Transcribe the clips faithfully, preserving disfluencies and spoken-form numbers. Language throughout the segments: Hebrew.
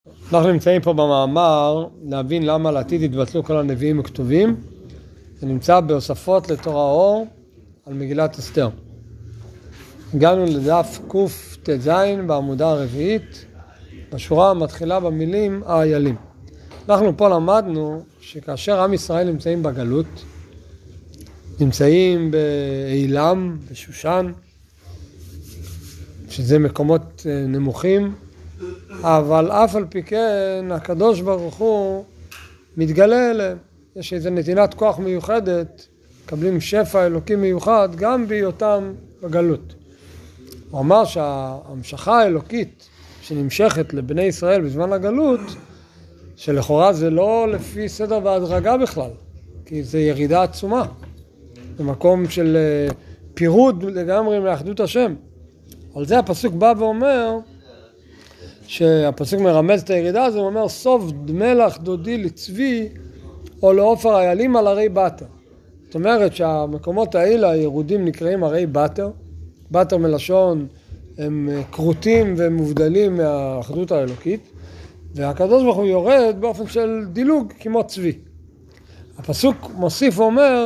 אנחנו נמצאים פה במאמר להבין למה לעתיד התבטלו כל הנביאים הכתובים. זה נמצא בהוספות לתורה אור על מגילת אסתר. הגענו לדף קט"ז בעמודה הרביעית, בשורה המתחילה במילים האיילים. אנחנו פה למדנו שכאשר עם ישראל נמצאים בגלות, נמצאים באילם, בשושן, שזה מקומות נמוכים, אבל אף על פי כן הקדוש ברוך הוא מתגלה אליהם. יש איזו נתינת כוח מיוחדת, מקבלים שפע אלוקי מיוחד גם בהיותם בגלות. הוא אמר שההמשכה האלוקית שנמשכת לבני ישראל בזמן הגלות, שלכאורה זה לא לפי סדר והדרגה בכלל, כי זה ירידה עצומה. זה מקום של פירוד לגמרי מאחדות השם. על זה הפסוק בא ואומר, שהפסוק מרמז את הירידה הזו, הוא אומר, סוף דמלך דודי לצבי או לעופר איילים על הרי בתר. זאת אומרת שהמקומות האלה, הירודים, נקראים הרי בתר. בתר מלשון הם קרוטים והם מובדלים מהאחדות האלוקית, והקדוש ברוך הוא יורד באופן של דילוג כמו צבי. הפסוק מוסיף ואומר,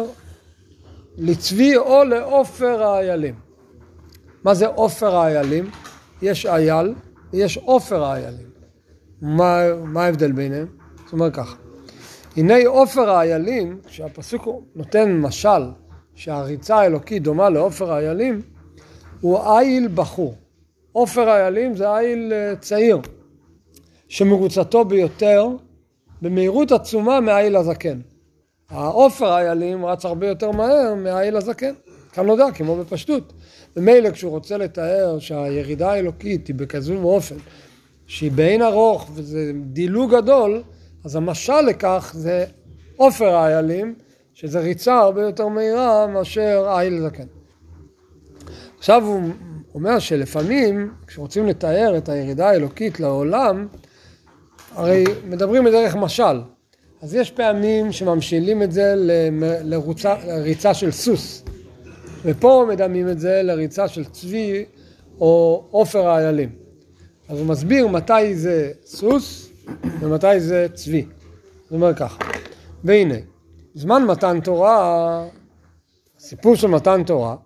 לצבי או לעופר האיילים. מה זה עופר האיילים? יש אייל ויש עופר האיילים. מה, מה ההבדל ביניהם? זאת אומרת ככה. הנה עופר האיילים, כשהפסוק נותן משל שהריצה האלוקית דומה לעופר האיילים, הוא אייל בחור. עופר האיילים זה אייל צעיר, שמרוצתו ביותר במהירות עצומה מהאייל הזקן. העופר האיילים רץ הרבה יותר מהר מהאייל הזקן. כאן נודע, כמו בפשטות. ומילא כשהוא רוצה לתאר שהירידה האלוקית היא בכזו באופן, שהיא בעין ארוך וזה דילוג גדול, אז המשל לכך זה עופר האיילים, שזה ריצה הרבה יותר מהירה מאשר אייל זקן. עכשיו הוא אומר שלפעמים, כשרוצים לתאר את הירידה האלוקית לעולם, הרי מדברים בדרך משל. אז יש פעמים שממשילים את זה לריצה, לריצה של סוס. ופה מדמים את זה לריצה של צבי או עופר האיילים. אז הוא מסביר מתי זה סוס ומתי זה צבי. זאת אומרת ככה. והנה, זמן מתן תורה, סיפור של מתן תורה,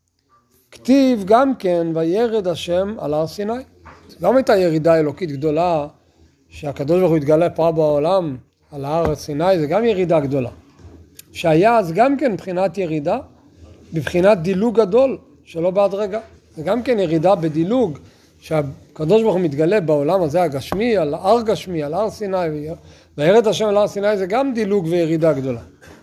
כתיב גם כן וירד השם על הר סיני. גם הייתה ירידה אלוקית גדולה שהקדוש ברוך הוא התגלה פה בעולם על הר סיני, זה גם ירידה גדולה. שהיה אז גם כן מבחינת ירידה, בבחינת דילוג גדול שלא בהדרגה. זה גם כן ירידה בדילוג שהקדוש ברוך הוא מתגלה בעולם הזה הגשמי, על הר גשמי, על הר סיני, וירד השם על הר סיני זה גם דילוג וירידה גדולה.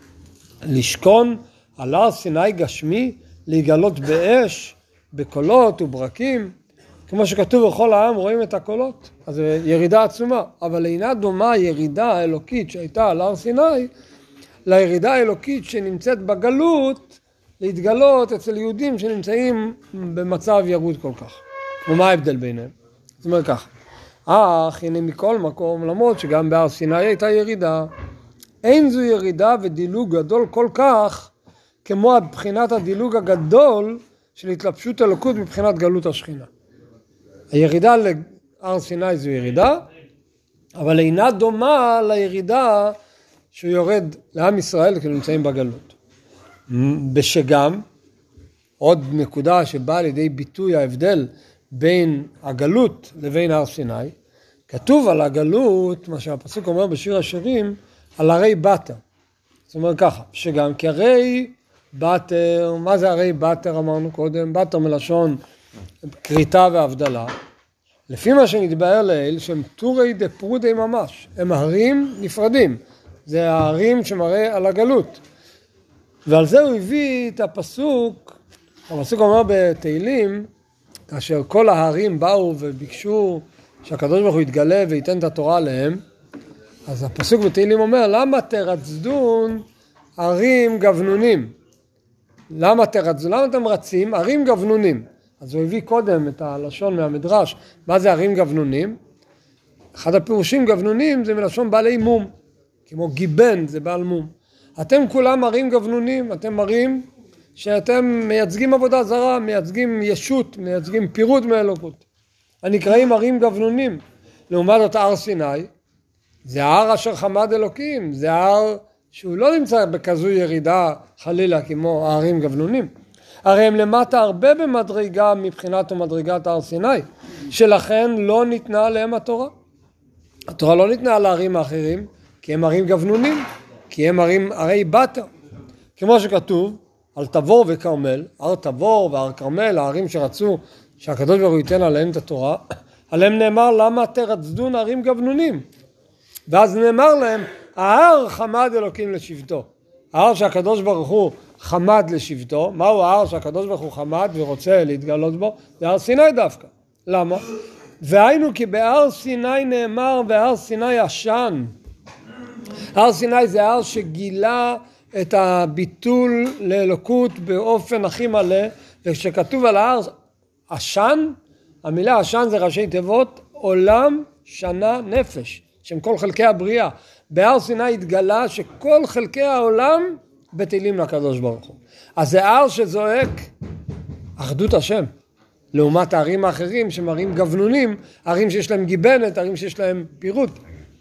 לשכון על הר סיני גשמי, להיגלות באש, בקולות וברקים, כמו שכתוב בכל העם רואים את הקולות, אז זה ירידה עצומה, אבל אינה דומה הירידה האלוקית שהייתה על הר סיני, לירידה האלוקית שנמצאת בגלות, להתגלות אצל יהודים שנמצאים במצב ירוד כל כך. ומה ההבדל ביניהם? זאת אומרת כך, אך הנה מכל מקום, למרות שגם בהר סיני הייתה ירידה, אין זו ירידה ודילוג גדול כל כך, כמו בחינת הדילוג הגדול של התלבשות אלוקות מבחינת גלות השכינה. הירידה להר סיני זו ירידה, אבל אינה דומה לירידה שהוא יורד לעם ישראל כשנמצאים בגלות. בשגם, עוד נקודה שבאה לידי ביטוי ההבדל בין הגלות לבין הר סיני, כתוב על הגלות, מה שהפסוק אומר בשיר השירים, על הרי בתר. זאת אומרת ככה, שגם כי הרי בתר, מה זה הרי בתר אמרנו קודם? בתר מלשון קריטה והבדלה. לפי מה שנתבהר לעיל, שהם טורי דפרודי ממש, הם הרים נפרדים. זה ההרים שמראה על הגלות. ועל זה הוא הביא את הפסוק, הפסוק אומר בתהילים, כאשר כל ההרים באו וביקשו שהקדוש ברוך הוא יתגלה וייתן את התורה עליהם, אז הפסוק בתהילים אומר, למה תרצדון הרים גבנונים? למה תרצדון? למה אתם רצים? הרים גבנונים. אז הוא הביא קודם את הלשון מהמדרש, מה זה הרים גבנונים? אחד הפירושים גבנונים זה מלשון בעלי מום, כמו גיבן זה בעל מום. אתם כולם הרים גבנונים, אתם מראים שאתם מייצגים עבודה זרה, מייצגים ישות, מייצגים פירוד מאלוקות. הנקראים הרים גבנונים, לעומת אותה הר סיני, זה ההר אשר חמד אלוקים, זה ההר שהוא לא נמצא בכזו ירידה חלילה כמו הערים גבנונים. הרי הם למטה הרבה במדרגה מבחינת מדרגת הר סיני, שלכן לא ניתנה עליהם התורה. התורה לא ניתנה על הערים האחרים, כי הם ערים גבנונים, כי הם ערים ערי בתר. כמו שכתוב על תבור וכרמל, הר תבור והר כרמל, הערים שרצו שהקדוש ברוך הוא ייתן עליהם את התורה, עליהם נאמר למה תרצדון ערים גבנונים. ואז נאמר להם, ההר חמד אלוקים לשבטו. ההר שהקדוש ברוך הוא חמד לשבטו, מהו ההר שהקדוש ברוך הוא חמד ורוצה להתגלות בו? זה הר סיני דווקא. למה? והיינו כי בהר סיני נאמר, בהר סיני עשן. הר סיני זה הר שגילה את הביטול לאלוקות באופן הכי מלא, וכשכתוב על ההר עשן, המילה עשן זה ראשי תיבות, עולם שנה נפש, שהם כל חלקי הבריאה. בהר סיני התגלה שכל חלקי העולם בטלים לקדוש ברוך הוא. אז זה הר שזועק אחדות השם, לעומת הערים האחרים שמראים גבנונים, ערים שיש להם גיבנת, ערים שיש להם פירוט.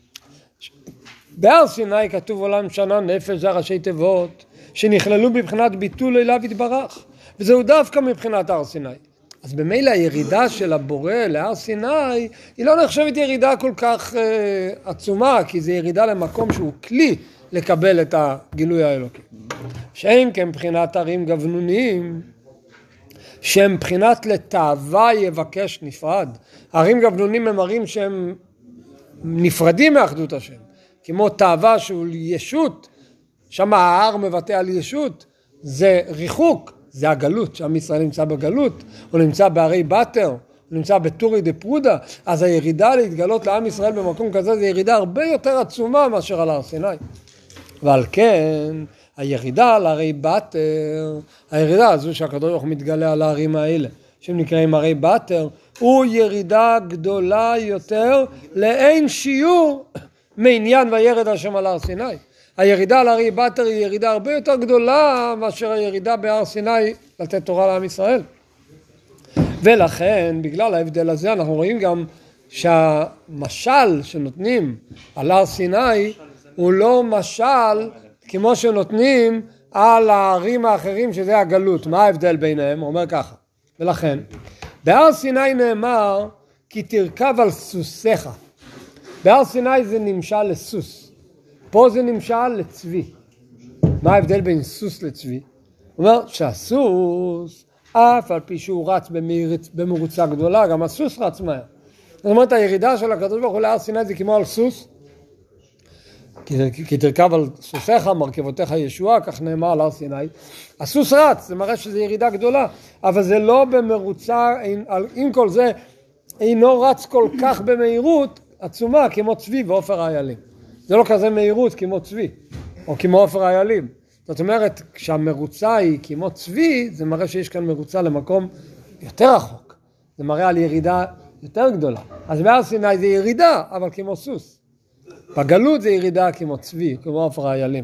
בהר סיני כתוב עולם שנה נפש, זה ראשי תיבות, שנכללו מבחינת ביטול אליו יתברך, וזהו דווקא מבחינת הר סיני. אז במילא הירידה של הבורא להר סיני, היא לא נחשבת ירידה כל כך אה, עצומה, כי זה ירידה למקום שהוא כלי לקבל את הגילוי האלוקי. שאין כמבחינת ערים גבנוניים, שהם מבחינת לתאווה יבקש נפרד. ערים גבנונים הם ערים שהם נפרדים מאחדות השם. כמו תאווה שהוא ישות, שם ההר מבטא על ישות, זה ריחוק, זה הגלות, שם ישראל נמצא בגלות, הוא נמצא בערי בתר, הוא נמצא בטורי דה פרודה, אז הירידה להתגלות לעם ישראל במקום כזה, זה ירידה הרבה יותר עצומה מאשר על הר סיני. ועל כן, הירידה על ערי בתר, הירידה הזו שהקדוש ברוך הוא מתגלה על הערים האלה, שהם נקראים ערי בתר, הוא ירידה גדולה יותר לאין שיעור מעניין וירד השם על הר סיני. הירידה על הרי בתר היא ירידה הרבה יותר גדולה מאשר הירידה בהר סיני לתת תורה לעם ישראל. ולכן, בגלל ההבדל הזה, אנחנו רואים גם שהמשל שנותנים על הר סיני הוא לא משל כמו שנותנים על הערים האחרים שזה הגלות. מה ההבדל ביניהם? הוא אומר ככה. ולכן, בהר סיני נאמר כי תרכב על סוסיך. בהר סיני זה נמשל לסוס. פה זה נמשל לצבי. מה ההבדל בין סוס לצבי? הוא אומר שהסוס, אף על פי שהוא רץ במריצ, במרוצה גדולה, גם הסוס רץ מהר. זאת אומרת, הירידה של הקדוש ברוך הוא להר סיני זה כמו על סוס. כי, כי תרכב על סוסיך, מרכבותיך ישועה, כך נאמר על הר סיני. הסוס רץ, זה מראה שזה ירידה גדולה, אבל זה לא במרוצה, עם כל זה, אינו רץ כל כך במהירות עצומה כמו צבי ועופר האיילים. זה לא כזה מהירות כמו צבי, או כמו עופר האיילים. זאת אומרת, כשהמרוצה היא כמו צבי, זה מראה שיש כאן מרוצה למקום יותר רחוק. זה מראה על ירידה יותר גדולה. אז בהר סיני זה ירידה, אבל כמו סוס. בגלות זה ירידה כמו צבי, כמו עופר האיילים.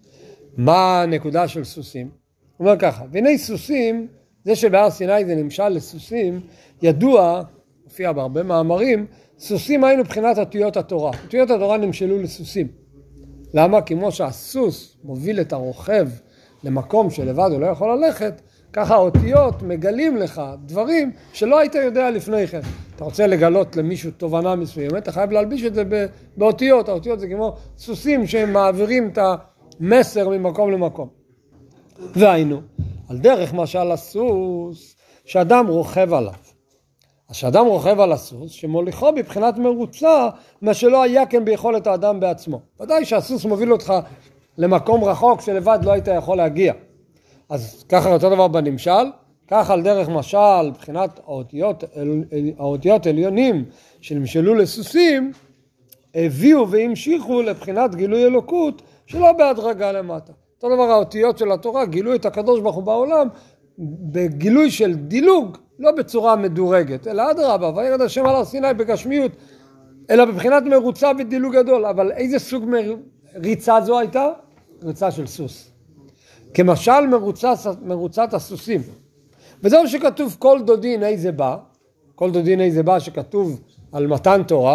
מה הנקודה של סוסים? הוא אומר ככה, והנה סוסים, זה שבהר סיני זה נמשל לסוסים, ידוע, הופיע בהרבה מאמרים, סוסים היינו בחינת אותיות התורה. אותיות התורה נמשלו לסוסים. למה? כמו שהסוס מוביל את הרוכב למקום שלבד הוא לא יכול ללכת, ככה האותיות מגלים לך דברים שלא היית יודע לפני כן. אתה רוצה לגלות למישהו תובנה מסוימת, אתה חייב להלביש את זה באותיות. האותיות זה כמו סוסים שהם מעבירים את המסר ממקום למקום. והיינו, על דרך משל הסוס, שאדם רוכב עליו. אז שאדם רוכב על הסוס, שמוליכו בבחינת מרוצה, מה שלא היה כן ביכולת האדם בעצמו. ודאי שהסוס מוביל אותך למקום רחוק שלבד לא היית יכול להגיע. אז ככה אותו דבר בנמשל, ככה על דרך משל, בבחינת האותיות, האותיות עליונים שנמשלו לסוסים, הביאו והמשיכו לבחינת גילוי אלוקות, שלא בהדרגה למטה. אותו דבר האותיות של התורה גילו את הקדוש ברוך הוא בעולם, בגילוי של דילוג, לא בצורה מדורגת, אלא אדרבה, וירד השם על הר סיני בגשמיות, אלא בבחינת מרוצה ודילוג גדול. אבל איזה סוג מריצה זו הייתה? ריצה של סוס. כמשל מרוצה, מרוצת הסוסים. וזהו שכתוב כל דודי הנה זה בא, כל דודי הנה זה בא שכתוב על מתן תורה,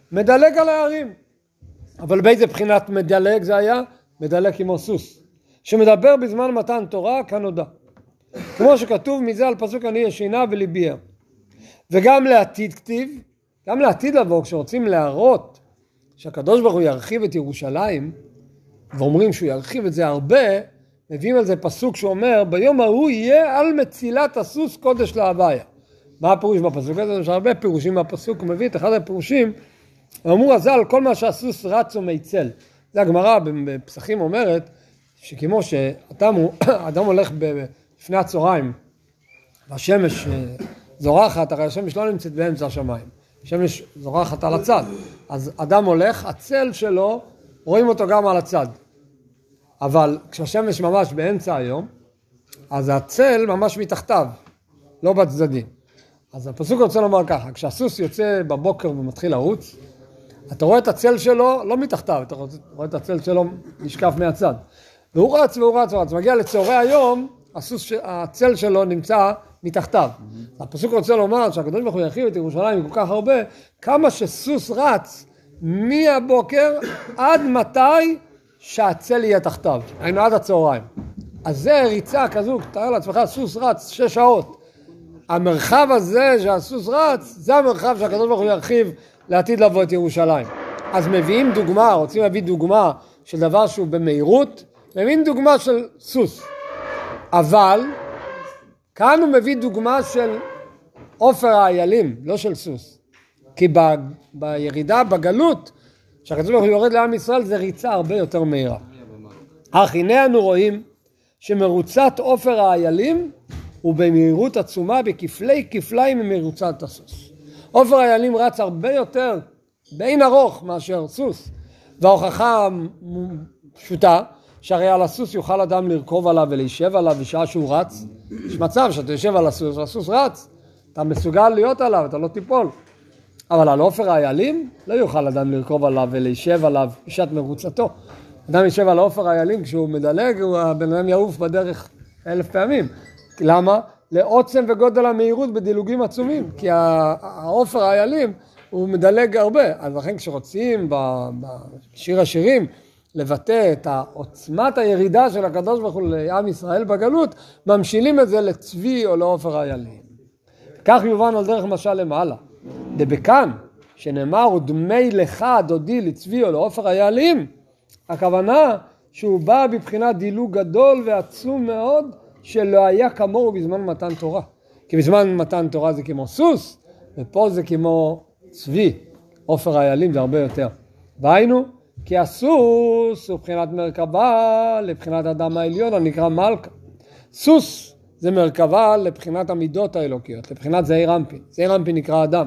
מדלג על הערים. אבל באיזה בחינת מדלג זה היה? מדלג כמו סוס, שמדבר בזמן מתן תורה כנודע. כמו שכתוב מזה על פסוק אני ישינה וליבי ער. וגם לעתיד כתיב, גם לעתיד לבוא, כשרוצים להראות שהקדוש ברוך הוא ירחיב את ירושלים, ואומרים שהוא ירחיב את זה הרבה, מביאים על זה פסוק שאומר, ביום ההוא יהיה על מצילת הסוס קודש להוויה. מה הפירוש בפסוק הזה? יש הרבה פירושים בפסוק, הוא מביא את אחד הפירושים, אמרו הז"ל, כל מה שהסוס רץ או מיצל. זה הגמרא בפסחים אומרת, שכמו שאדם אדם הולך לפני הצהריים, והשמש זורחת, הרי השמש לא נמצאת באמצע השמיים, השמש זורחת על הצד, אז אדם הולך, הצל שלו, רואים אותו גם על הצד. אבל כשהשמש ממש באמצע היום, אז הצל ממש מתחתיו, לא בצדדים. אז הפסוק רוצה לומר ככה, כשהסוס יוצא בבוקר ומתחיל לרוץ, אתה רואה את הצל שלו לא מתחתיו, אתה רואה את הצל שלו נשקף מהצד. והוא רץ והוא רץ ורץ, מגיע לצהרי היום, הסוס, הצל שלו נמצא מתחתיו. הפסוק רוצה לומר שהקדוש ברוך הוא ירחיב את ירושלים כל כך הרבה, כמה שסוס רץ מהבוקר עד מתי שהצל יהיה תחתיו, היינו עד הצהריים. אז זה ריצה כזו, תאר לעצמך, סוס רץ שש שעות. המרחב הזה שהסוס רץ, זה המרחב שהקדוש ברוך הוא ירחיב לעתיד לבוא את ירושלים. אז מביאים דוגמה, רוצים להביא דוגמה של דבר שהוא במהירות, מביאים דוגמה של סוס. אבל כאן הוא מביא דוגמה של עופר האיילים, לא של סוס. כי ב, בירידה, בגלות, שהקדוש ברוך הוא יורד לעם ישראל, זה ריצה הרבה יותר מהירה. אך הנה אנו רואים שמרוצת עופר האיילים הוא במהירות עצומה, בכפלי כפליים ממרוצת הסוס. עופר האיילים רץ הרבה יותר בין ארוך מאשר סוס, וההוכחה פשוטה, שהרי על הסוס יוכל אדם לרכוב עליו ולהישב עליו בשעה שהוא רץ. יש מצב שאתה יושב על הסוס והסוס רץ, אתה מסוגל להיות עליו, אתה לא תיפול. אבל על עופר האיילים לא יוכל אדם לרכוב עליו ולהישב עליו בשעת מרוצתו. אדם יושב על עופר האיילים, כשהוא מדלג, הבן אדם יעוף בדרך אלף פעמים. למה? לעוצם וגודל המהירות בדילוגים עצומים, כי העופר האיילים הוא מדלג הרבה. אז לכן כשרוצים בשיר השירים לבטא את עוצמת הירידה של הקדוש ברוך הוא לעם ישראל בגלות, ממשילים את זה לצבי או לעופר האיילים. כך יובן על דרך משל למעלה. דבכאן, שנאמר, ודמי לך דודי לצבי או לעופר האיילים, הכוונה שהוא בא בבחינת דילוג גדול ועצום מאוד, שלא היה כמוהו בזמן מתן תורה. כי בזמן מתן תורה זה כמו סוס, ופה זה כמו צבי. עופר האיילים זה הרבה יותר. והיינו, כי הסוס הוא בחינת מרכבה לבחינת אדם העליון, הנקרא מלכה. סוס זה מרכבה לבחינת המידות האלוקיות, לבחינת זעיר אנפין. זעיר אנפין נקרא אדם.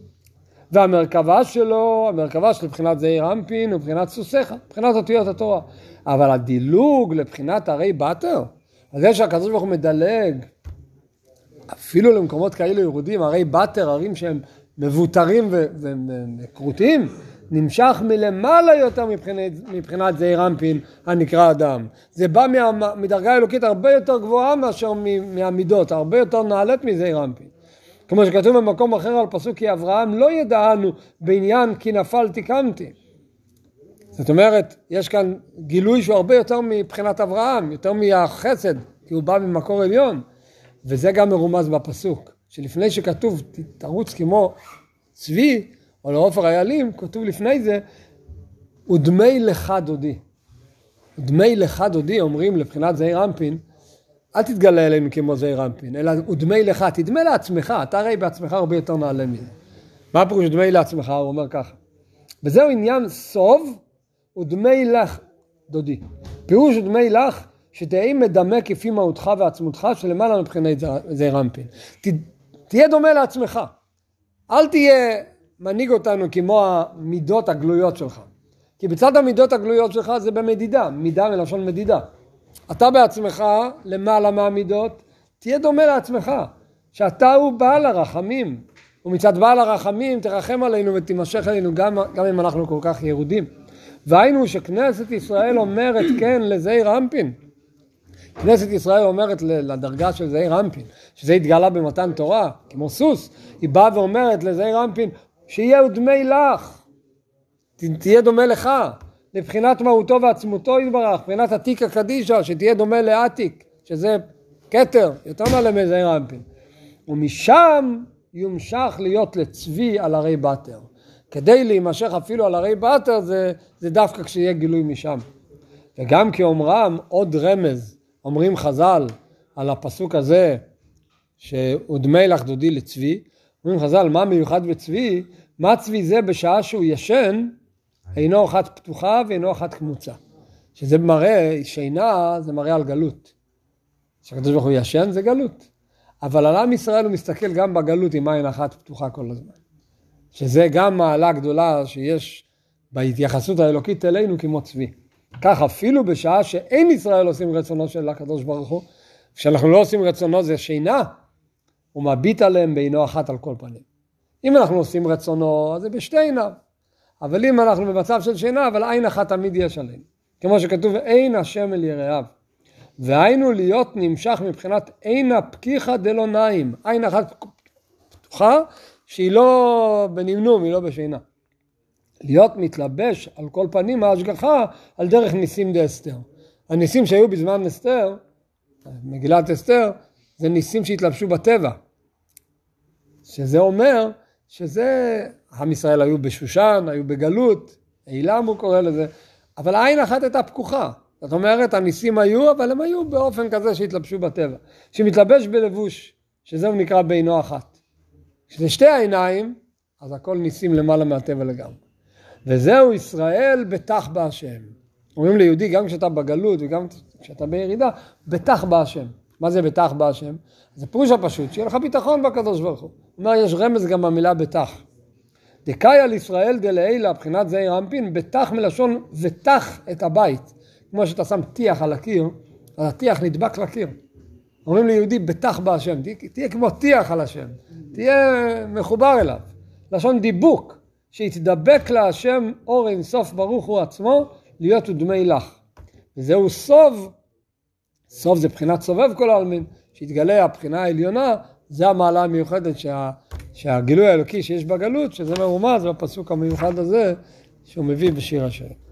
והמרכבה שלו, המרכבה של בחינת זעיר אנפין הוא בחינת סוסיך, בחינת אותיות התורה. אבל הדילוג לבחינת הרי באטר, אז זה שהקדוש ברוך הוא מדלג, אפילו למקומות כאלה ירודים, הרי באטר, ערים שהם מבוטרים וקרוטים, נמשך מלמעלה יותר מבחינת, מבחינת זעיר אנפין הנקרא אדם. זה בא מה, מדרגה אלוקית הרבה יותר גבוהה מאשר מהמידות, הרבה יותר נעלית מזעיר אנפין. כמו שכתוב במקום אחר על פסוק, כי אברהם לא ידענו בעניין כי נפלתי קמתי. זאת אומרת, יש כאן גילוי שהוא הרבה יותר מבחינת אברהם, יותר מהחסד, כי הוא בא ממקור עליון. וזה גם מרומז בפסוק, שלפני שכתוב תרוץ כמו צבי, או לעופר האיילים, כתוב לפני זה, ודמי לך דודי. ודמי לך דודי, אומרים לבחינת זעיר אנפין, אל תתגלה אלינו כמו זעיר אנפין, אלא ודמי לך, תדמה לעצמך, אתה הרי בעצמך הרבה יותר נעלה מזה. מה פירוש דמי לעצמך? הוא אומר ככה. וזהו עניין סוב, ודמי לך דודי. פירוש ודמי לך, שתהיה מדמה כפי מהותך ועצמותך, שלמעלה מבחינת זעיר אנפין. תהיה דומה לעצמך. אל תהיה מנהיג אותנו כמו המידות הגלויות שלך. כי בצד המידות הגלויות שלך זה במדידה, מידה מלשון מדידה. אתה בעצמך, למעלה מהמידות, תהיה דומה לעצמך, שאתה הוא בעל הרחמים, ומצד בעל הרחמים תרחם עלינו ותימשך עלינו גם, גם אם אנחנו כל כך ירודים. והיינו שכנסת ישראל אומרת כן לזעיר אנפין. כנסת ישראל אומרת לדרגה של זעיר אנפין, שזה התגלה במתן תורה, כמו סוס, היא באה ואומרת לזעיר אנפין, שיהיה דמי לך, תהיה דומה לך, לבחינת מהותו ועצמותו יתברך, מבחינת עתיקה קדישה, שתהיה דומה לעתיק, שזה כתר, יותר מלא מזעיר אנפין. ומשם יומשך להיות לצבי על הרי בתר. כדי להימשך אפילו על הרי בתר, זה, זה דווקא כשיהיה גילוי משם. וגם כאומרם, עוד רמז, אומרים חז"ל על הפסוק הזה, שהוא דמי לך דודי לצבי, אומרים חז"ל, מה מיוחד בצבי? מה צבי זה בשעה שהוא ישן, אינו אחת פתוחה ואינו אחת קמוצה. שזה מראה, שינה זה מראה על גלות. כשהקדוש ברוך הוא ישן זה גלות. אבל על עם ישראל הוא מסתכל גם בגלות עם עין אחת פתוחה כל הזמן. שזה גם מעלה גדולה שיש בהתייחסות האלוקית אלינו כמו צבי. כך אפילו בשעה שאין ישראל עושים רצונו של הקדוש ברוך הוא, כשאנחנו לא עושים רצונו זה שינה, הוא מביט עליהם בעינו אחת על כל פנים. אם אנחנו עושים רצונו, אז זה בשתי עיניו. אבל אם אנחנו במצב של שינה, אבל עין אחת תמיד יש עלינו. כמו שכתוב, אין השם אל יראיו. והיינו להיות נמשך מבחינת אין הפקיחה דלא נעים. עין אחת פתוחה, שהיא לא בנמנום, היא לא בשינה. להיות מתלבש על כל פנים ההשגחה, על דרך ניסים דה אסתר. הניסים שהיו בזמן אסתר, מגילת אסתר, זה ניסים שהתלבשו בטבע. שזה אומר, שזה, עם ישראל היו בשושן, היו בגלות, אילם הוא קורא לזה, אבל העין אחת הייתה פקוחה. זאת אומרת, הניסים היו, אבל הם היו באופן כזה שהתלבשו בטבע. שמתלבש בלבוש, שזהו נקרא בעינו אחת. כשזה שתי העיניים, אז הכל ניסים למעלה מהטבע לגמרי. וזהו ישראל בטח בהשם. אומרים ליהודי, גם כשאתה בגלות וגם כשאתה בירידה, בטח בהשם. מה זה בטח בהשם? זה פירוש הפשוט, שיהיה לך ביטחון בקדוש ברוך הוא. הוא אומר, יש רמז גם במילה בטח. דקאי על ישראל דלעילה, בחינת זעיר אנפין, בטח מלשון ותח את הבית. כמו שאתה שם תיח על הקיר, אז התיח נדבק לקיר. אומרים ליהודי, בטח בהשם, תהיה, תהיה כמו תיח על השם, תהיה מחובר אליו. לשון דיבוק, שיתדבק להשם אור אין סוף ברוך הוא עצמו, להיות ודמי לך. וזהו סוב, סוף זה בחינת סובב כל העלמין, שהתגלה הבחינה העליונה, זה המעלה המיוחדת שה, שהגילוי האלוקי שיש בגלות, שזה מרומז בפסוק המיוחד הזה, שהוא מביא בשיר השם.